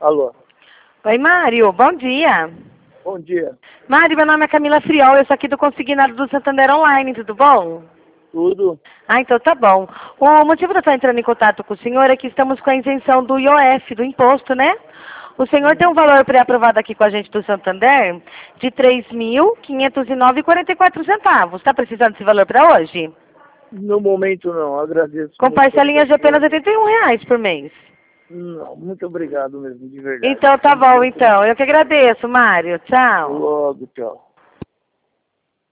Alô. Oi, Mário, bom dia. Bom dia. Mário, meu nome é Camila Friol, eu sou aqui do Consignado do Santander Online, tudo bom? Tudo? Ah, então tá bom. O motivo de eu estar entrando em contato com o senhor é que estamos com a isenção do IOF, do imposto, né? O senhor tem um valor pré-aprovado aqui com a gente do Santander de R$ 3.509,44. Está precisando desse valor para hoje? No momento não, agradeço Com muito pela parcelinhas de apenas ajuda. R$ 81 por mês. Não, muito obrigado mesmo, de verdade. Então tá bom, então. Eu que agradeço, Mário. Até Tchau. logo, tchau.